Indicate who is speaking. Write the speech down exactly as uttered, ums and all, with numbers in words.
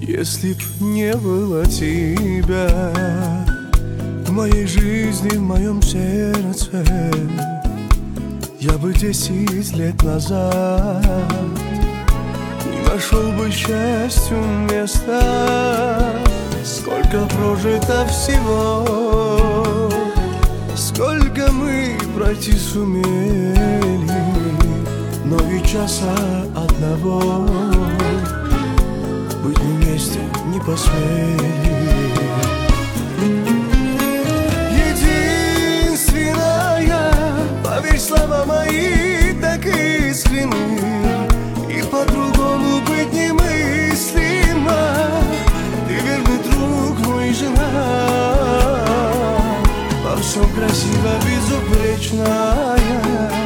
Speaker 1: Если б не было тебя в моей жизни, в моем сердце, я бы десять лет назад не нашел бы счастью места. Сколько прожито всего, сколько мы пройти сумели, но ведь часа одного быть вместе не посмели. Единственная, поверь, слова мои так искренны, и по-другому быть немыслимо. Ты верный друг мой, жена, во всем красиво, безупречная.